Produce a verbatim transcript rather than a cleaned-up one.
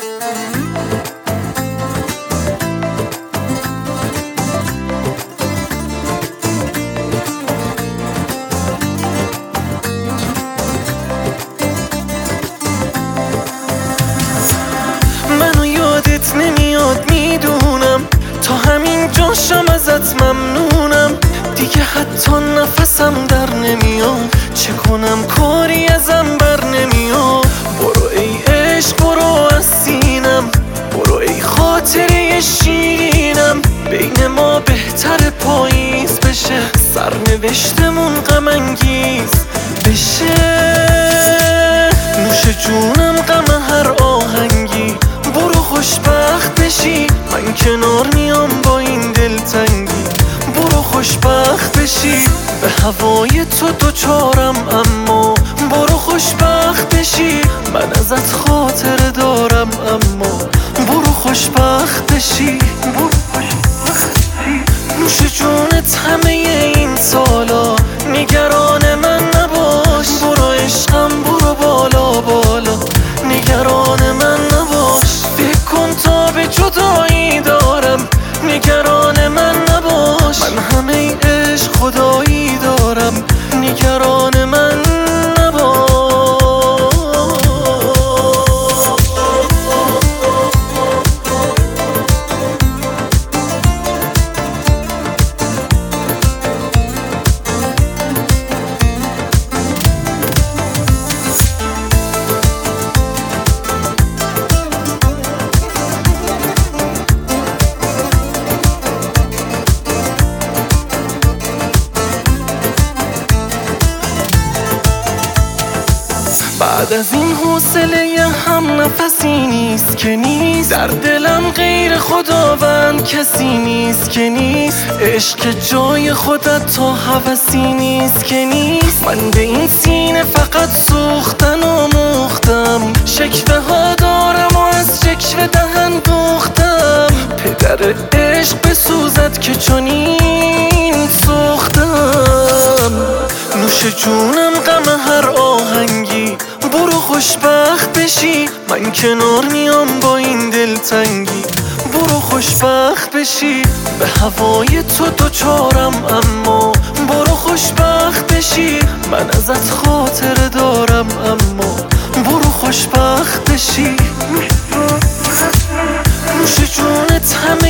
منو یادت نمیاد میدونم، تا همین جاشم ازت ممنونم. دیگه حتی نفسم در نمیاد، چه کنم کاری ازم بر نمیاد. برو ای عشق برو از سینم، برو ای خاطره شیرینم. بین ما بهتر پاییز بشه، سرنوشتمون غم انگیز بشه. نوش جونم غم هر آهنگی، برو خوشبخت بشی. من کنار میام با این دلتنگی، برو خوشبخت بشی. به هوای تو دوچارم اما برو خوشبخت بشی. من ازت خاطره دارم اما برو خوشبخت بشی. نوش جونت همه این سالا، نگران من نباش. برو عشقم برو بالا بالا، نگران من نباش. فکر کن تا به جدایی دارم، نگران من نباش. من همه عشق خدایی دارم، نگران من نباش. بعد از این حوصله هم نفسی نیست که نیست. در دلم غیر خداوند کسی نیست که نیست. عشق جای خودت تا هوسی نیست که نیست. من به این سینه فقط سوختن و موختم، شکوه ها دارم و از شکوه دهن دوختم. پدر عشق بسوزد که چنین سوختم. نوش جونم غم هر آهنگی، برو خوشبخت بشی. من کنار میام با این دلتنگی، برو خوشبخت بشی. به هوای تو دوچارم اما برو خوشبخت بشی. من ازت خاطره دارم اما برو خوشبخت بشی. نوش جونت همه